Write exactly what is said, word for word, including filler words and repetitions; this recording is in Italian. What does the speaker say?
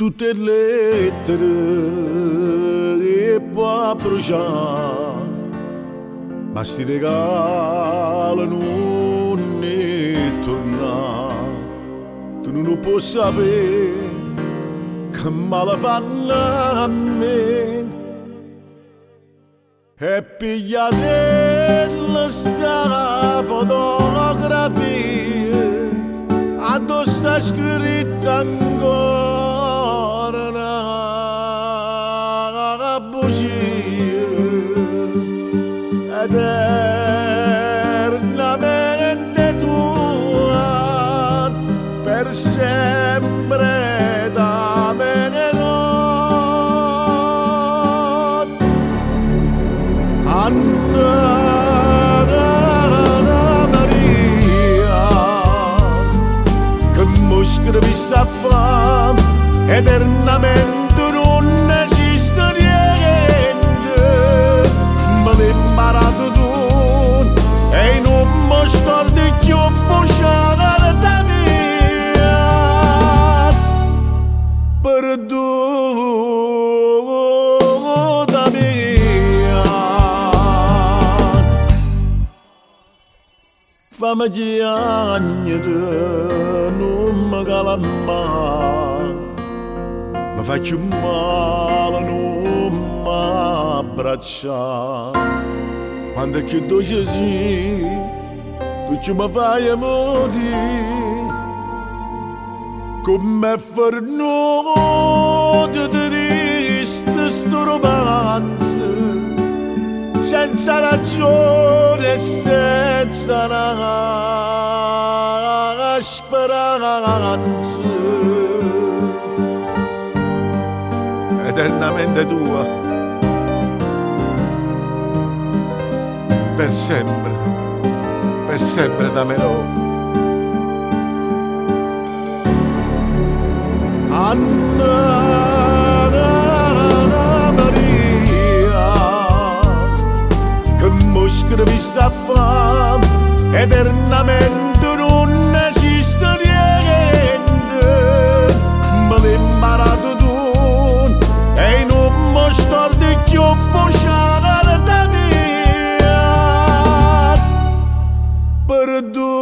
tutte le lettere e poi bruciare, ma sti regali non ne tornare. Tu non lo puoi sapere che male fanno a me, e pigliate sta fotografia addosso sta scritta ancora una bugia eternamente tua, per sempre da me ne notte. Anna Maria, che mo scrivi sta fame, eternamente non esiste niente, me l'hai imparato tu e non mi scordi più bruciare da mia, perduta mia. Fammi piangere, non mi calma, mi faccio male, non mi abbraccia. Quando è che dolce sì, tu ci mi fai morire, come fernuto triste sto romanzo, senza ragione e senza una speranza, eternamente tua, per sempre, per sempre dammelo. Anna Maria, che mo scrivi sta fame, eternamente non esiste niente, me l'hai imparato tu e non mi scordi più bruciare da mia, perduta.